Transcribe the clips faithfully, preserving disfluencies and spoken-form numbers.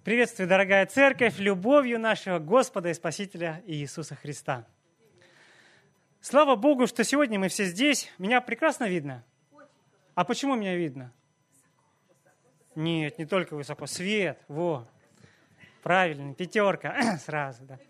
Приветствую, дорогая церковь, любовью нашего Господа и Спасителя Иисуса Христа. Слава Богу, что сегодня мы все здесь. Меня прекрасно видно? А почему меня видно? Нет, не только высоко. Свет, во. Правильно, пятерка. Сразу, да.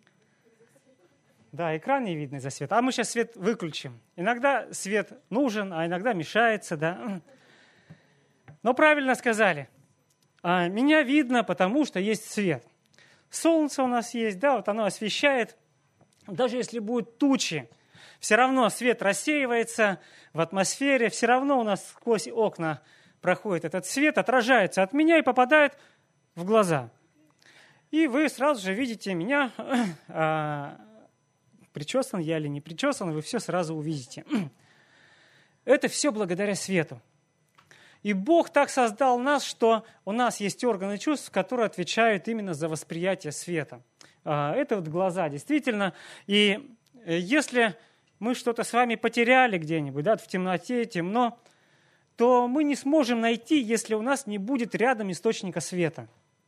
Да, экран не видно из-за света. А мы сейчас свет выключим. Иногда свет нужен, а иногда мешается, да. Но правильно сказали. А меня видно, потому что есть свет. Солнце у нас есть, да, вот оно освещает. Даже если будут тучи, все равно свет рассеивается в атмосфере, все равно у нас сквозь окна проходит этот свет, отражается от меня и попадает в глаза. И вы сразу же видите меня, а, причесан я или не причесан, вы все сразу увидите. Это все благодаря свету. И Бог так создал нас, что у нас есть органы чувств, которые отвечают именно за восприятие света. Это вот глаза, действительно. И если мы что-то с вами потеряли где-нибудь, да, в темноте, темно, то мы не сможем найти, если у нас не будет рядом источника света.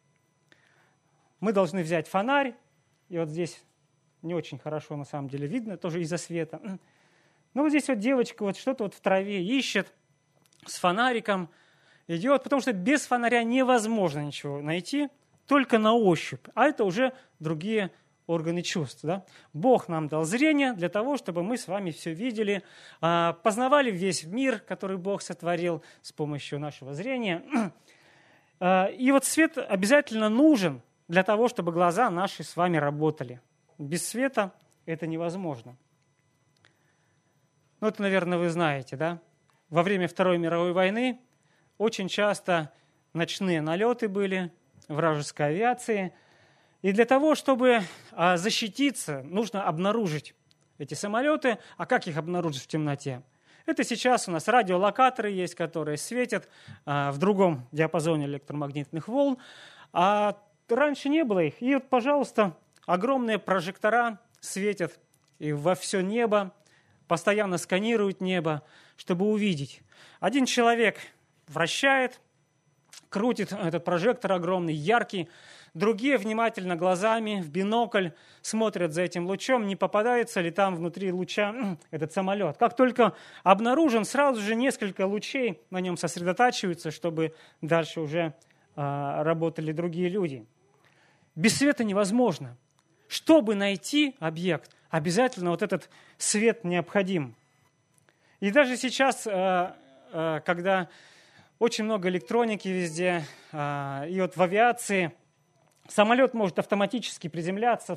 Мы должны взять фонарь, и вот здесь не очень хорошо на самом деле видно, тоже из-за света. Но вот здесь вот девочка вот что-то вот в траве ищет, с фонариком идет, потому что без фонаря невозможно ничего найти, только на ощупь. А это уже другие органы чувств. Да? Бог нам дал зрение для того, чтобы мы с вами все видели, познавали весь мир, который Бог сотворил с помощью нашего зрения. И вот свет обязательно нужен для того, чтобы глаза наши с вами работали. Без света это невозможно. Ну, это, наверное, вы знаете, да? Во время Второй мировой войны очень часто ночные налеты были вражеской авиации. И для того, чтобы защититься, нужно обнаружить эти самолеты. А как их обнаружить в темноте? Это сейчас у нас радиолокаторы есть, которые светят в другом диапазоне электромагнитных волн. А раньше не было их. И вот, пожалуйста, огромные прожектора светят и во все небо, постоянно сканируют небо, чтобы увидеть. Один человек вращает, крутит этот прожектор огромный, яркий. Другие внимательно глазами в бинокль смотрят за этим лучом, не попадается ли там внутри луча этот самолет. Как только обнаружен, сразу же несколько лучей на нем сосредотачиваются, чтобы дальше уже а, работали другие люди. Без света невозможно. Чтобы найти объект, обязательно вот этот свет необходим. И даже сейчас, когда очень много электроники везде, и вот в авиации самолет может автоматически приземляться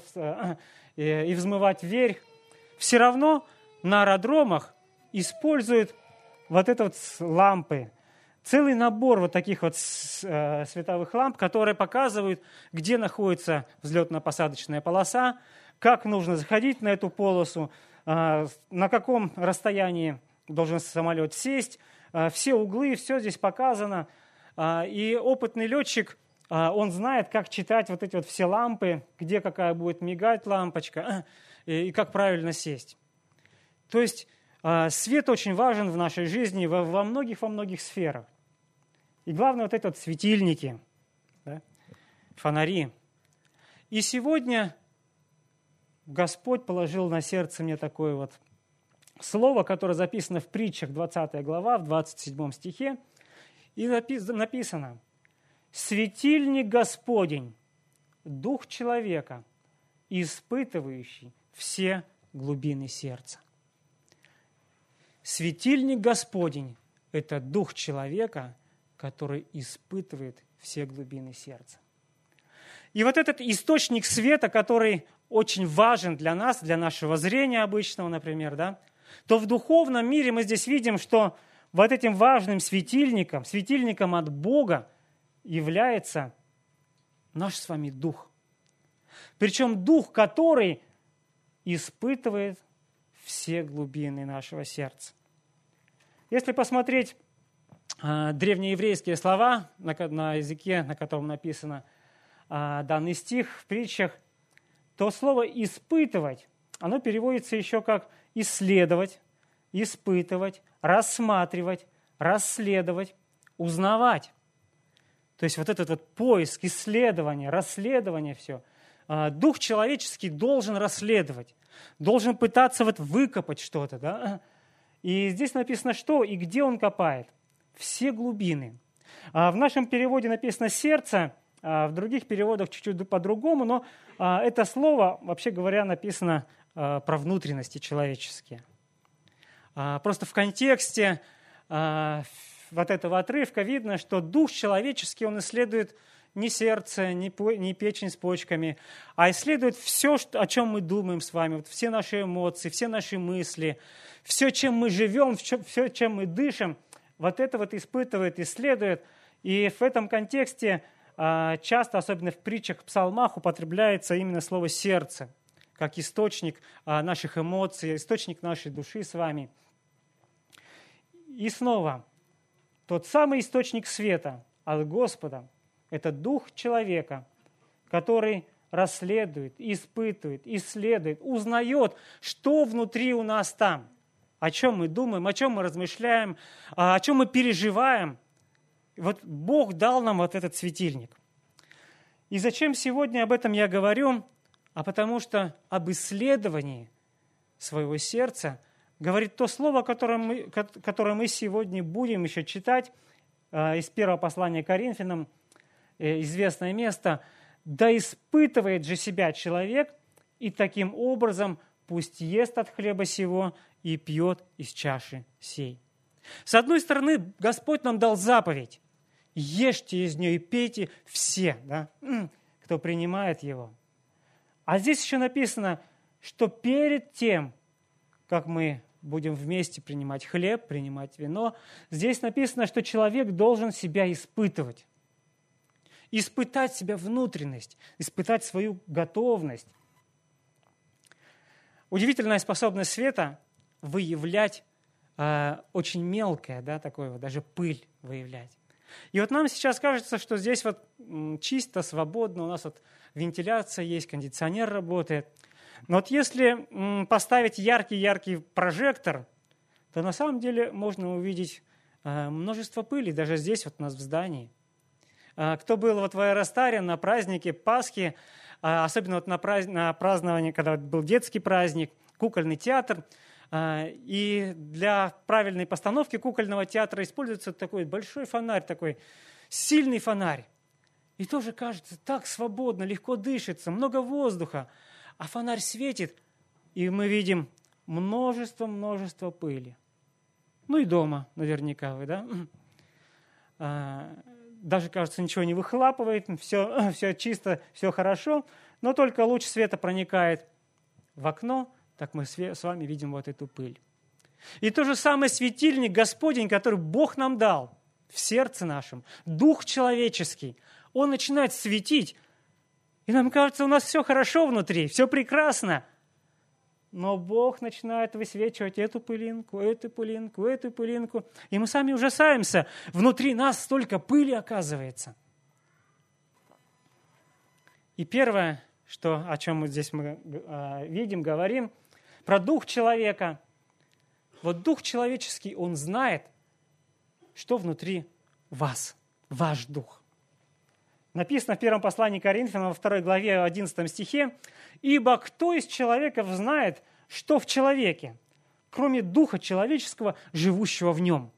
и взмывать вверх, все равно на аэродромах используют вот это вот лампы. Целый набор вот таких вот световых ламп, которые показывают, где находится взлетно-посадочная полоса, как нужно заходить на эту полосу, на каком расстоянии должен самолет сесть, все углы, все здесь показано. И опытный летчик, он знает, как читать вот эти вот все лампы, где какая будет мигать лампочка, и как правильно сесть. То есть свет очень важен в нашей жизни во многих, во многих сферах. И главное, вот эти вот светильники, да, фонари. И сегодня Господь положил на сердце мне такое вот слово, которое записано в притчах, двадцатая глава, в двадцать седьмом стихе. И написано: «Светильник Господень, дух человека, испытывающий все глубины сердца». Светильник Господень – это дух человека, который испытывает все глубины сердца. И вот этот источник света, который очень важен для нас, для нашего зрения обычного, например, да, то в духовном мире мы здесь видим, что вот этим важным светильником, светильником от Бога является наш с вами дух. Причем дух, который испытывает все глубины нашего сердца. Если посмотреть э, древнееврейские слова на, на языке, на котором написано э, данный стих в притчах, то слово «испытывать», оно переводится еще как «исследовать», «испытывать», «рассматривать», «расследовать», «узнавать». То есть вот этот вот поиск, исследование, расследование все. Дух человеческий должен расследовать, должен пытаться вот выкопать что-то. Да? И здесь написано, что и где он копает. Все глубины. В нашем переводе написано «сердце», в других переводах чуть-чуть по-другому, но это слово, вообще говоря, написано про внутренности человеческие. Просто в контексте вот этого отрывка видно, что дух человеческий, он исследует не сердце, не печень с почками, а исследует все, о чем мы думаем с вами, вот все наши эмоции, все наши мысли, все, чем мы живем, все, чем мы дышим, вот это вот испытывает, исследует. И в этом контексте часто, особенно в притчах, в псалмах, употребляется именно слово «сердце», как источник наших эмоций, источник нашей души с вами. И снова, тот самый источник света от Господа – это дух человека, который расследует, испытывает, исследует, узнает, что внутри у нас там, о чем мы думаем, о чем мы размышляем, о чем мы переживаем. Вот Бог дал нам вот этот светильник. И зачем сегодня об этом я говорю? А потому что об исследовании своего сердца говорит то слово, которое мы, которое мы сегодня будем еще читать из первого послания к Коринфянам, известное место. «Да испытывает же себя человек, и таким образом пусть ест от хлеба сего и пьет из чаши сей». С одной стороны, Господь нам дал заповедь. Ешьте из нее и пейте все, да, кто принимает его. А здесь еще написано, что перед тем, как мы будем вместе принимать хлеб, принимать вино, здесь написано, что человек должен себя испытывать. Испытать себя внутренность, испытать свою готовность. Удивительная способность света выявлять э, очень мелкое, да, такое вот, даже пыль выявлять. И вот нам сейчас кажется, что здесь вот чисто, свободно, у нас вот вентиляция есть, кондиционер работает. Но вот если поставить яркий-яркий прожектор, то на самом деле можно увидеть множество пыли, даже здесь вот у нас в здании. Кто был вот в Аэростаре на празднике Пасхи, особенно вот на праздновании, когда был детский праздник, кукольный театр, и для правильной постановки кукольного театра используется такой большой фонарь, такой сильный фонарь. И тоже кажется, так свободно, легко дышится, много воздуха. А фонарь светит, и мы видим множество-множество пыли. Ну и дома наверняка вы, да? Даже, кажется, ничего не выхлапывает, все, все чисто, все хорошо, но только луч света проникает в окно, так мы с вами видим вот эту пыль. И то же самое светильник Господень, который Бог нам дал в сердце нашем, дух человеческий, он начинает светить, и нам кажется, у нас все хорошо внутри, все прекрасно. Но Бог начинает высвечивать эту пылинку, эту пылинку, эту пылинку, и мы сами ужасаемся. Внутри нас столько пыли оказывается. И первое, что, о чем мы здесь мы, э, видим, говорим, про дух человека. Вот дух человеческий, он знает, что внутри вас, ваш дух. Написано в первом послании к Коринфянам, во второй главе, одиннадцатом стихе, «Ибо кто из человеков знает, что в человеке, кроме духа человеческого, живущего в нем?»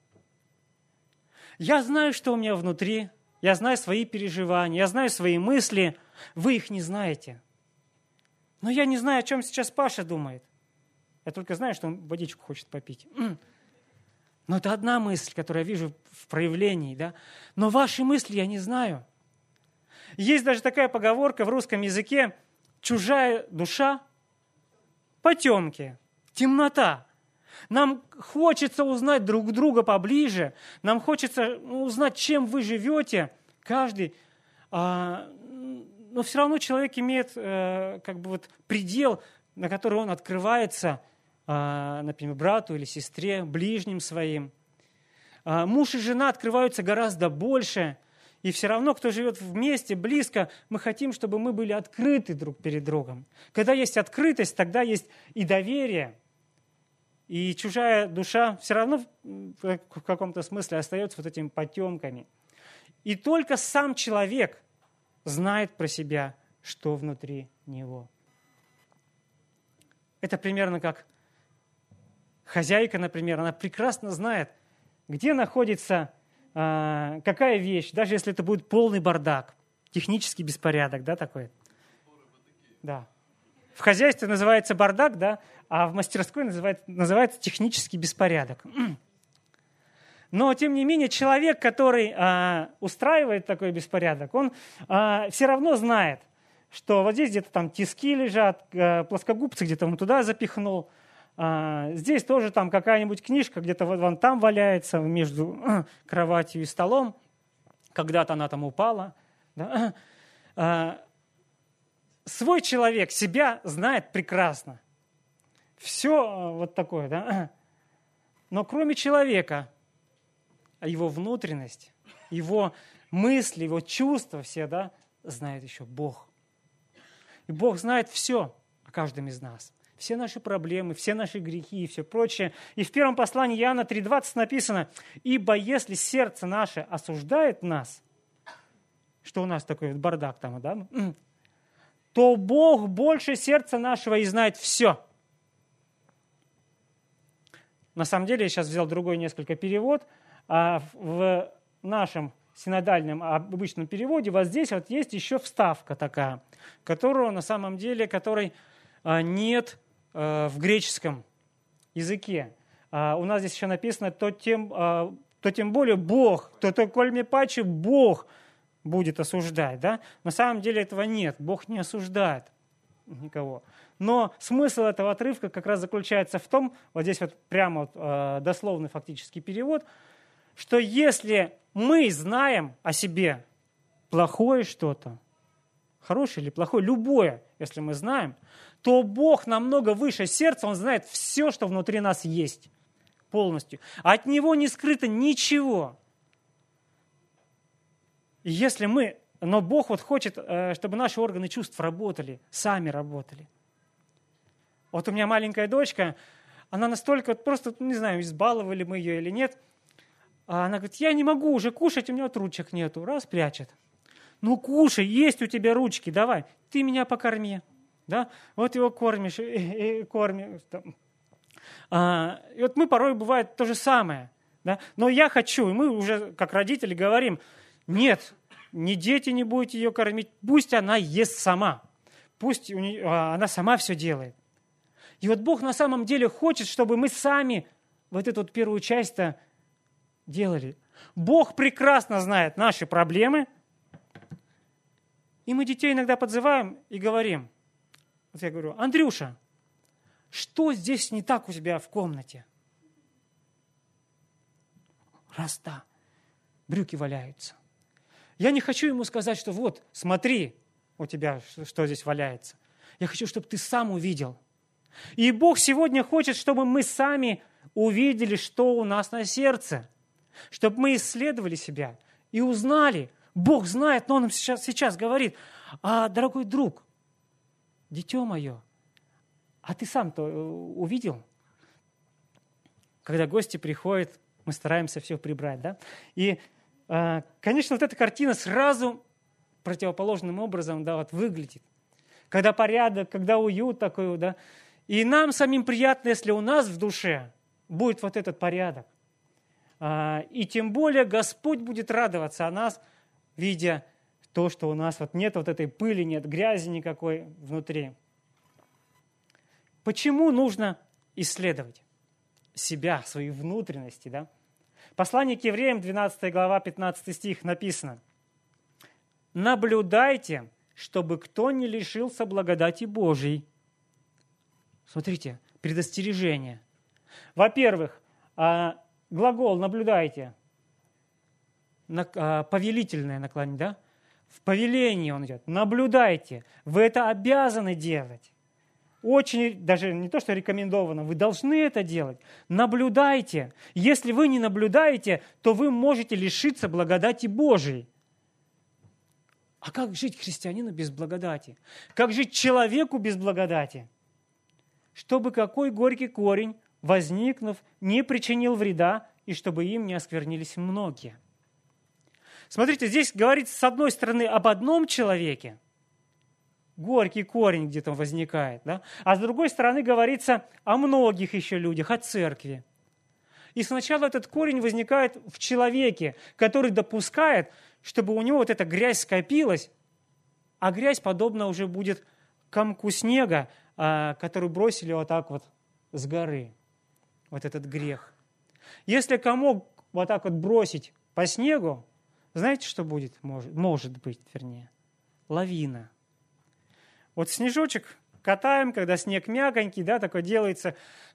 Я знаю, что у меня внутри, я знаю свои переживания, я знаю свои мысли, вы их не знаете. Но я не знаю, о чем сейчас Паша думает. Я только знаю, что он водичку хочет попить. Но это одна мысль, которую я вижу в проявлении, да? Но ваши мысли я не знаю. Есть даже такая поговорка в русском языке: чужая душа – потемки, темнота. Нам хочется узнать друг друга поближе, нам хочется узнать, чем вы живете, каждый. Но все равно человек имеет как бы вот предел, на который он открывается, например, брату или сестре, ближним своим. Муж и жена открываются гораздо больше, и все равно, кто живет вместе, близко, мы хотим, чтобы мы были открыты друг перед другом. Когда есть открытость, тогда есть и доверие, и чужая душа все равно в каком-то смысле остается вот этими потемками. И только сам человек знает про себя, что внутри него. Это примерно как хозяйка, например, она прекрасно знает, где находится э, какая вещь, даже если это будет полный бардак, технический беспорядок, да, такой. Да. В хозяйстве называется бардак, да, а в мастерской называется, называется технический беспорядок. Но, тем не менее, человек, который а, устраивает такой беспорядок, он а, все равно знает, что вот здесь где-то там тиски лежат, а, плоскогубцы где-то он туда запихнул, а, здесь тоже там какая-нибудь книжка где-то вот, вон там валяется между а, кроватью и столом, когда-то она там упала. Да? А, свой человек себя знает прекрасно. Все а, вот такое, да? Но кроме человека, его внутренность, его мысли, его чувства все, да, знает еще Бог. И Бог знает все о каждом из нас. Все наши проблемы, все наши грехи и все прочее. И в первом послании Иоанна три двадцать написано: «Ибо если сердце наше осуждает нас», что у нас такой вот бардак там, да, то Бог больше сердца нашего и знает все. На самом деле, я сейчас взял другой несколько перевод, а в нашем синодальном обычном переводе вот здесь вот есть еще вставка такая, которую на самом деле, которой нет в греческом языке. У нас здесь еще написано: то тем, то тем более Бог, то то кольме паче Бог будет осуждать. Да? На самом деле этого нет, Бог не осуждает никого. Но смысл этого отрывка как раз заключается в том, вот здесь вот прямо вот, э, дословный фактический перевод, что если мы знаем о себе плохое что-то, хорошее или плохое, любое, если мы знаем, то Бог намного выше сердца, Он знает все, что внутри нас есть полностью. От Него не скрыто ничего. И если мы, но Бог вот хочет, э, чтобы наши органы чувств работали, сами работали. Вот у меня маленькая дочка, она настолько, вот просто, не знаю, избаловали мы ее или нет, а она говорит: я не могу уже кушать, у меня вот ручек нету. Раз, прячет. Ну, кушай, есть у тебя ручки, давай, ты меня покорми. Да? Вот его кормишь, и, и, и кормишь. А, и вот мы порой бывает то же самое. Да? Но я хочу, и мы уже как родители говорим: нет, ни дети не будете ее кормить, пусть она ест сама. Пусть у нее, она сама все делает. И вот Бог на самом деле хочет, чтобы мы сами вот эту вот первую часть-то делали. Бог прекрасно знает наши проблемы, и мы детей иногда подзываем и говорим, вот я говорю: Андрюша, что здесь не так у тебя в комнате? Раз, да, брюки валяются. Я не хочу ему сказать, что вот, смотри, у тебя что здесь валяется. Я хочу, чтобы ты сам увидел. И Бог сегодня хочет, чтобы мы сами увидели, что у нас на сердце. Чтобы мы исследовали себя и узнали. Бог знает, но Он нам сейчас, сейчас говорит: а, дорогой друг, дитё мое, а ты сам-то увидел? Когда гости приходят, мы стараемся все прибрать, да? И, конечно, вот эта картина сразу противоположным образом, да, вот выглядит. Когда порядок, когда уют такой, да. И нам самим приятно, если у нас в душе будет вот этот порядок. И тем более Господь будет радоваться о нас, видя то, что у нас вот нет вот этой пыли, нет грязи никакой внутри. Почему нужно исследовать себя, свои внутренности? Да? Послание к евреям, двенадцатая глава, пятнадцатый стих написано: «Наблюдайте, чтобы кто не лишился благодати Божией». Смотрите, предостережение. Во-первых, глагол «наблюдайте», повелительное наклонение, да? В повелении он идет. Наблюдайте. Вы это обязаны делать. Очень, даже не то, что рекомендовано, вы должны это делать. Наблюдайте. Если вы не наблюдаете, то вы можете лишиться благодати Божией. А как жить христианину без благодати? Как жить человеку без благодати? Чтобы какой горький корень, возникнув, не причинил вреда, и чтобы им не осквернились многие. Смотрите, здесь говорится, с одной стороны, об одном человеке, горький корень где-то возникает, да? А с другой стороны говорится о многих еще людях, о церкви. И сначала этот корень возникает в человеке, который допускает, чтобы у него вот эта грязь скопилась, а грязь подобно уже будет комку снега, который бросили вот так вот с горы, вот этот грех. Если комок вот так вот бросить по снегу, знаете, что будет? Может, может быть, вернее, лавина. Вот снежочек катаем, когда снег мягонький, да, такой делается,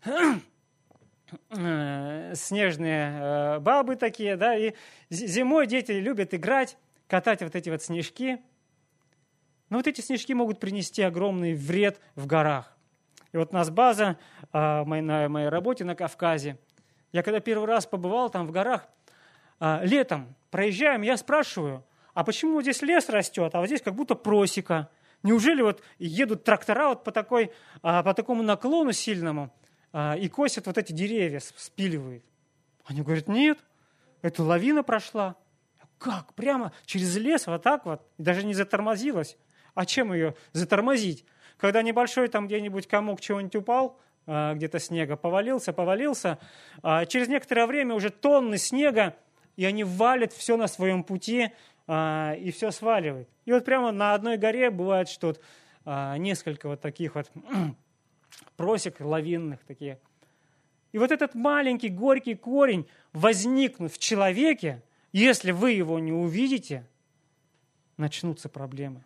снежные бабы такие, да, и зимой дети любят играть, катать вот эти вот снежки. Но вот эти снежки могут принести огромный вред в горах. И вот у нас база на моей работе на Кавказе. Я когда первый раз побывал там в горах, летом проезжаем, я спрашиваю, а почему вот здесь лес растет, а вот здесь как будто просека? Неужели вот едут трактора вот по, такой, по такому наклону сильному и косят вот эти деревья, спиливают? Они говорят, нет, это лавина прошла. Как? Прямо через лес вот так вот? И даже не затормозилась. А чем ее затормозить? Когда небольшой там где-нибудь комок чего-нибудь упал, где-то снега, повалился, повалился, через некоторое время уже тонны снега, и они валят все на своем пути, и все сваливают. И вот прямо на одной горе бывает, что вот, а, несколько вот таких вот просек лавинных такие. И вот этот маленький горький корень, возникнув в человеке, если вы его не увидите, начнутся проблемы.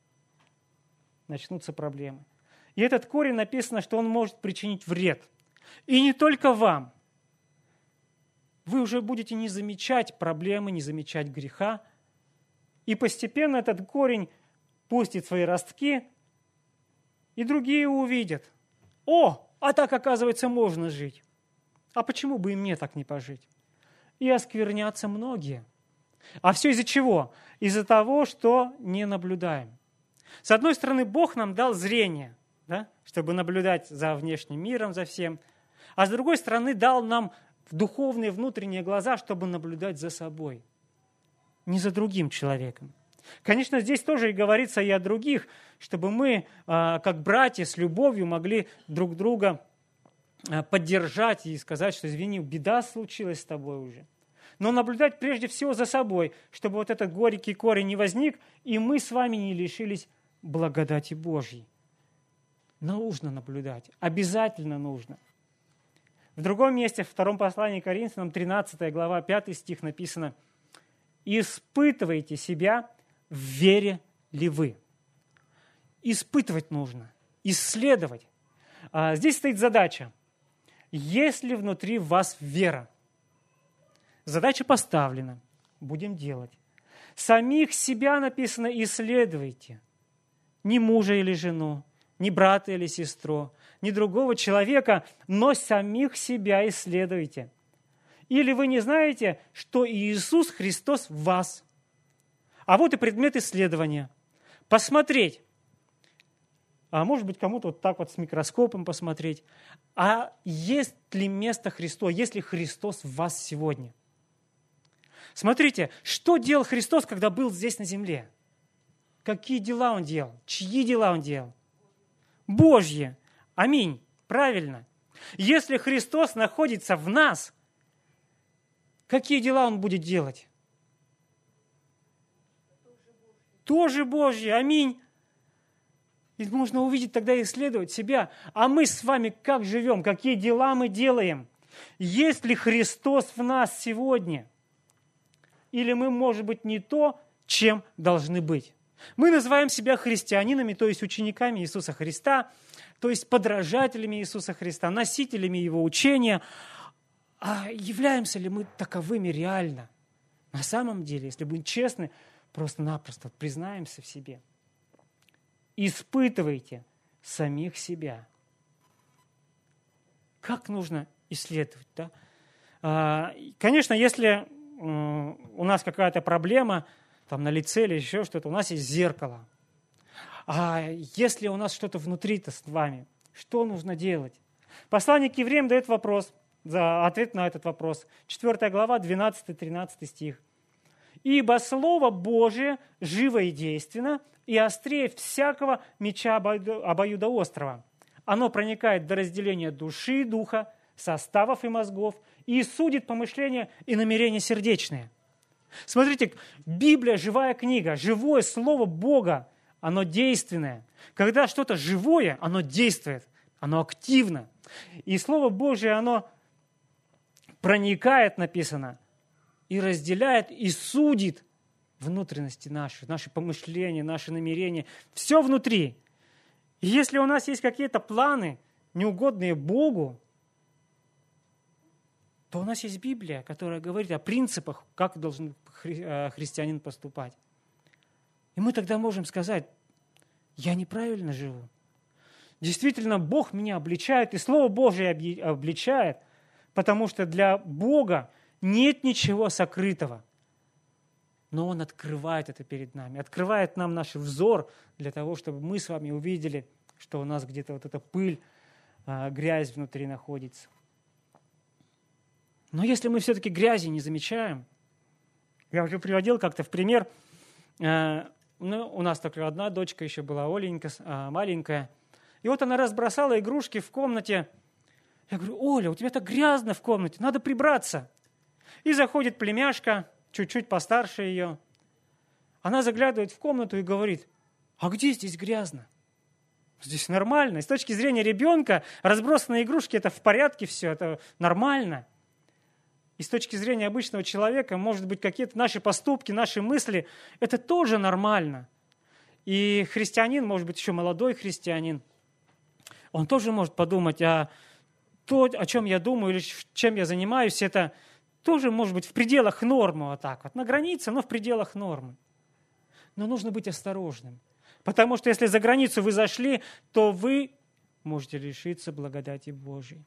Начнутся проблемы. И этот корень написано, что он может причинить вред. И не только вам. Вы уже будете не замечать проблемы, не замечать греха, и постепенно этот корень пустит свои ростки, и другие увидят. О, а так, оказывается, можно жить. А почему бы и мне так не пожить? И осквернятся многие. А все из-за чего? Из-за того, что не наблюдаем. С одной стороны, Бог нам дал зрение, да, чтобы наблюдать за внешним миром, за всем. А с другой стороны, дал нам духовные внутренние глаза, чтобы наблюдать за собой. Не за другим человеком. Конечно, здесь тоже и говорится и о других, чтобы мы, как братья, с любовью могли друг друга поддержать и сказать, что, извини, беда случилась с тобой уже. Но наблюдать прежде всего за собой, чтобы вот этот горький корень не возник, и мы с вами не лишились благодати Божьей. Нужно наблюдать, обязательно нужно. В другом месте, в втором послании к Коринфянам, тринадцатая глава, пятый стих написано: «Испытывайте себя, в вере ли вы». Испытывать нужно, исследовать. А здесь стоит задача. Есть ли внутри вас вера? Задача поставлена. Будем делать. Самих себя, написано, исследуйте. Не мужа или жену, не брата или сестру, ни другого человека, но самих себя исследуйте. Или вы не знаете, что Иисус Христос в вас? А вот и предмет исследования. Посмотреть. А может быть, кому-то вот так вот с микроскопом посмотреть. А есть ли место Христова? Есть ли Христос в вас сегодня? Смотрите, что делал Христос, когда был здесь на земле? Какие дела Он делал? Чьи дела Он делал? Божьи. Аминь. Правильно. Если Христос находится в нас, какие дела Он будет делать? Тоже Божьи. Аминь. И можно увидеть тогда и исследовать себя. А мы с вами как живем? Какие дела мы делаем? Есть ли Христос в нас сегодня? Или мы, может быть, не то, чем должны быть? Мы называем себя христианинами, то есть учениками Иисуса Христа, то есть подражателями Иисуса Христа, носителями Его учения. А являемся ли мы таковыми реально? На самом деле, если будем честны, просто-напросто признаемся в себе. Испытывайте самих себя. Как нужно исследовать? Да? Конечно, если у нас какая-то проблема там, на лице или еще что-то, у нас есть зеркало. А если у нас что-то внутри-то с вами, что нужно делать? Послание к евреям дает вопрос, за ответ на этот вопрос. четвёртая глава, двенадцатый-тринадцатый стих. Ибо Слово Божие живо и действенно, и острее всякого меча обоюдоострого. Оно проникает до разделения души и духа, составов и мозгов, и судит помышления и намерения сердечные. Смотрите, Библия – живая книга, живое Слово Бога, оно действенное. Когда что-то живое, оно действует, оно активно. И Слово Божие, оно проникает, написано, и разделяет, и судит внутренности наши, наши помышления, наши намерения. Все внутри. И если у нас есть какие-то планы, неугодные Богу, то у нас есть Библия, которая говорит о принципах, как должен хри- христианин поступать. И мы тогда можем сказать, я неправильно живу. Действительно, Бог меня обличает, и Слово Божие обличает, потому что для Бога нет ничего сокрытого. Но Он открывает это перед нами, открывает нам наш взор для того, чтобы мы с вами увидели, что у нас где-то вот эта пыль, грязь внутри находится. Но если мы все-таки грязи не замечаем, я уже приводил как-то в пример, ну, у нас только одна дочка еще была, Оленька, маленькая, и вот она разбросала игрушки в комнате. Я говорю, Оля, у тебя так грязно в комнате, надо прибраться. И заходит племяшка, чуть-чуть постарше ее. Она заглядывает в комнату и говорит, а где здесь грязно? Здесь нормально. С точки зрения ребенка разбросанные игрушки – это в порядке все, это нормально. И с точки зрения обычного человека, может быть, какие-то наши поступки, наши мысли – это тоже нормально. И христианин, может быть, еще молодой христианин, он тоже может подумать, а то, о чем я думаю или чем я занимаюсь, это тоже может быть в пределах нормы, вот так вот, на границе, но в пределах нормы. Но нужно быть осторожным, потому что если за границу вы зашли, то вы можете лишиться благодати Божией.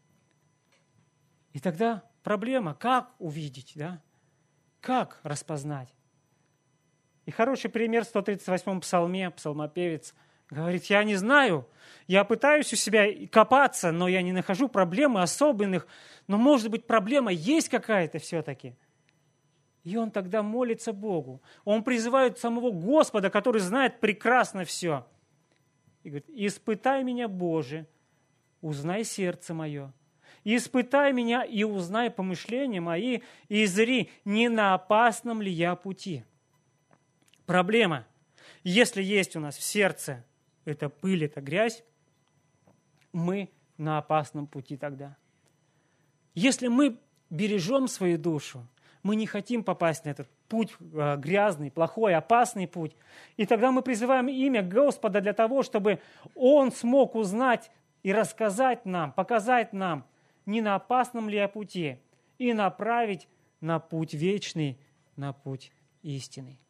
И тогда проблема, как увидеть, да? Как распознать? И хороший пример в сто тридцать восьмом псалме, псалмопевец говорит, я не знаю, я пытаюсь у себя копаться, но я не нахожу проблемы особенных, но, может быть, проблема есть какая-то все-таки. И он тогда молится Богу. Он призывает самого Господа, который знает прекрасно все. И говорит, испытай меня, Боже, узнай сердце мое. Испытай меня и узнай помышления мои, и зри, не на опасном ли я пути. Проблема. Если есть у нас в сердце эта пыль, эта грязь, мы на опасном пути тогда. Если мы бережем свою душу, мы не хотим попасть на этот путь грязный, плохой, опасный путь, и тогда мы призываем имя Господа для того, чтобы Он смог узнать и рассказать нам, показать нам, не на опасном ли я пути, и направить на путь вечный, на путь истинный.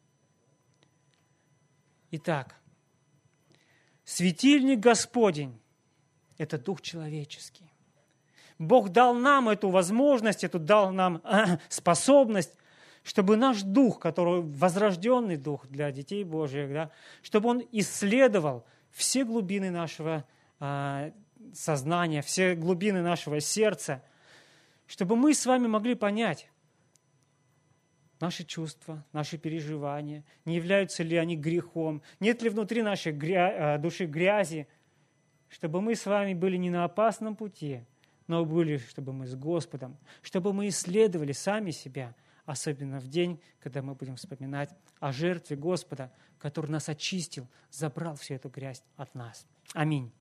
Итак, светильник Господень – это Дух человеческий. Бог дал нам эту возможность, эту дал нам способность, чтобы наш дух, который возрожденный дух для детей Божьих, да, чтобы он исследовал все глубины нашего э, сознания, все глубины нашего сердца, чтобы мы с вами могли понять наши чувства, наши переживания, не являются ли они грехом, нет ли внутри нашей гря... души грязи, чтобы мы с вами были не на опасном пути, но были, чтобы мы с Господом, чтобы мы исследовали сами себя, особенно в день, когда мы будем вспоминать о жертве Господа, который нас очистил, забрал всю эту грязь от нас. Аминь.